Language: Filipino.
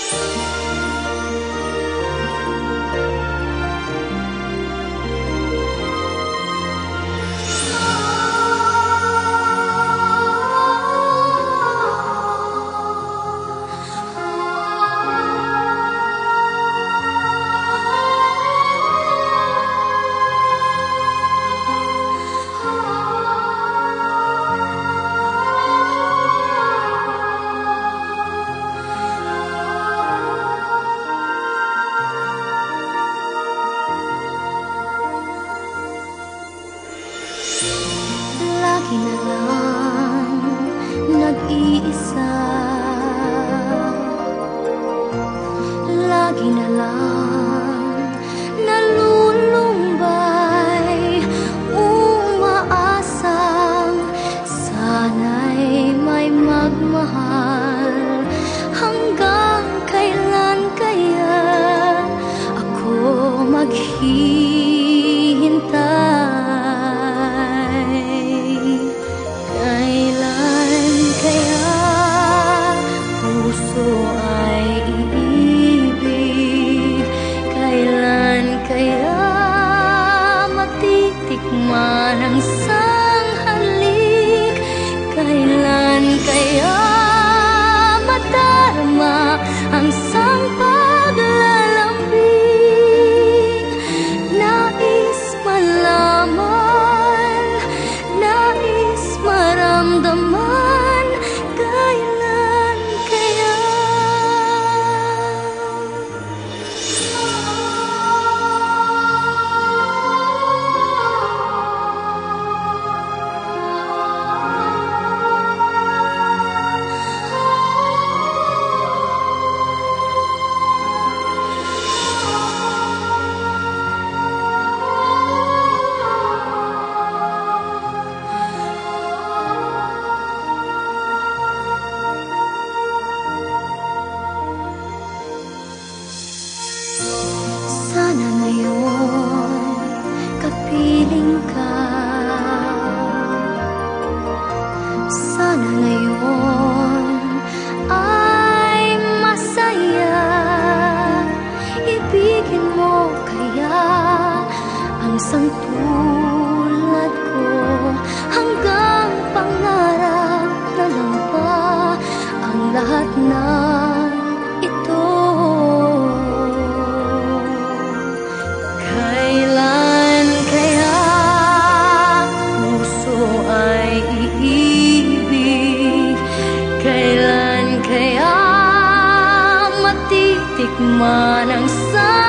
Lagi na lang nag-iisa, lagi na lang nalulumbay, umaasang sana'y may magmahal. Hanggang kailan kaya ako maghihintay? Manang sanghalik, kailan kaya madarama ang sang paglalambing? Nais malaman, nais maramdaman, kailan kaya? Sana ngayon kapiling ka, sana ngayon ay masaya. Ibigin mo kaya ang isang tulad ko, hanggang pangarap na lang ba ang lahat ng ito? Kailan kaya matitikman ang